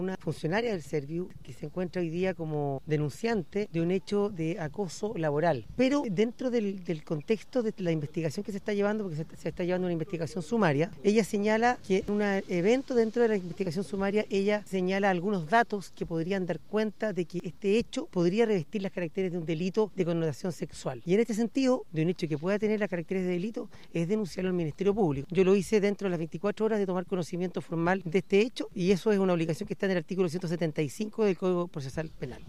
una funcionaria del Serviu que se encuentra hoy día como denunciante de un hecho de acoso laboral. Pero dentro del contexto de la investigación que se está llevando, porque se está llevando una investigación sumaria, ella señala que en un evento dentro de la investigación sumaria, ella señala algunos datos que podrían dar cuenta de que este hecho podría revestir las características de un delito de connotación sexual. Y en este sentido, de un hecho que pueda tener las características de delito, es denunciarlo al Ministerio Público. Yo lo hice dentro de las 24 horas de tomar conocimiento formal de este hecho, y eso es una obligación que está en el artículo 175 del Código Procesal Penal.